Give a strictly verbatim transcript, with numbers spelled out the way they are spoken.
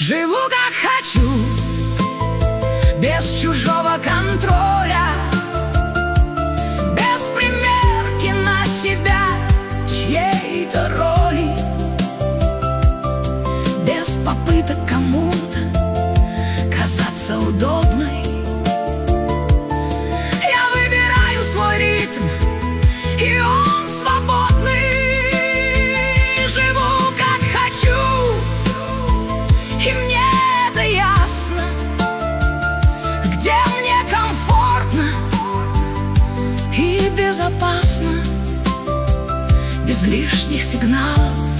Живу как хочу, без чужого контроля, без примерки на себя чьей-то роли, без попыток кому-то казаться удобной. Я выбираю свой ритм, и он свободный. Живу как хочу, и мне это ясно, где мне комфортно и безопасно, без лишних сигналов.